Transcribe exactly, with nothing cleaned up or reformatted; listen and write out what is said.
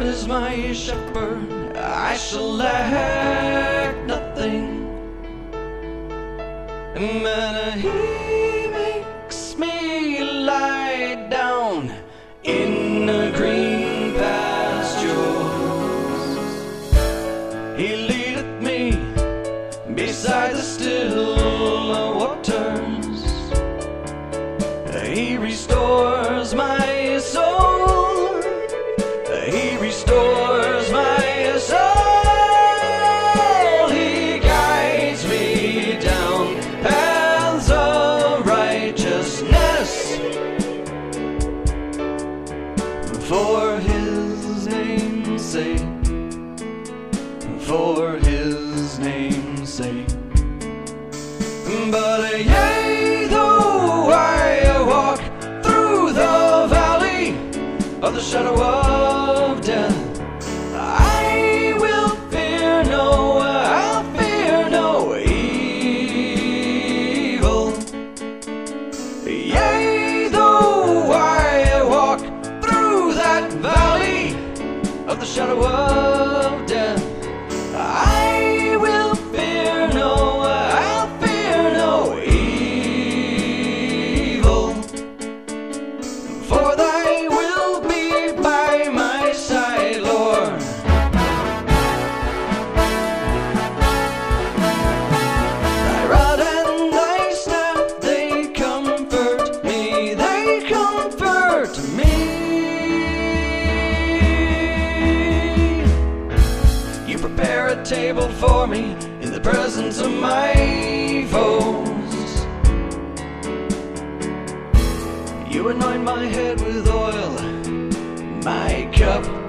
is my shepherd, I shall lack nothing. But he makes me lie down in the green pastures. He leadeth me beside the still waters. He restores my soul. He restores my soul. He guides me down paths of righteousness for his name's sake. For his name's sake. But yea, though I walk through the valley of the shadow of death, I will fear no, I'll fear no evil. Yea, though I walk through that valley of the shadow of death, I will fear no, I'll fear no evil. For thy will be by my side, Lord. Thy rod and thy staff, they comfort me, they comfort me. You prepare a table for me in the presence of my foes. You anoint my head with oil, my cup